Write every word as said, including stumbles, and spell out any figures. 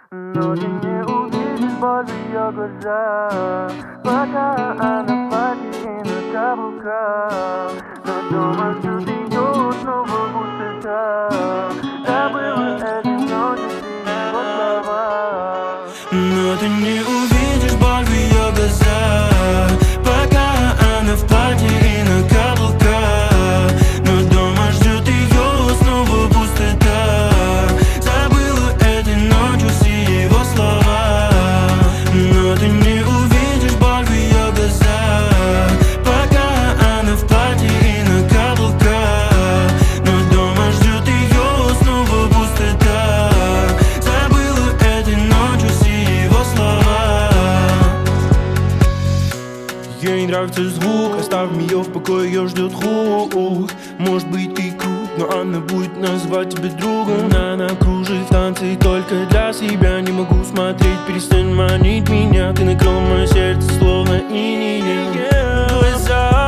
Но ты не увидишь боль в ее глазах, пока она в платье и на каблуках. Но дома ждет ее снова пустота. Забыла эти ночи и его слова. Но ты не увидишь боль в ее глазах, пока она в платье и на каблуках. Но дома ждет ее снова пустота. Забыла этой ночью все его слова. Но ты не увидишь боль в ее глазах, пока она в платье и на каблуках. Но дома ждет ее снова пустота. Забыла этой ночью все его слова. Ей нравится звук, оставь ее в покое, ее ждет хук. Может быть ты крут, но она будет называть тебя другом. Она кружит в танце только для себя. Не могу смотреть, перестань манить меня. Ты накрыла мое сердце словно инеем. Глаза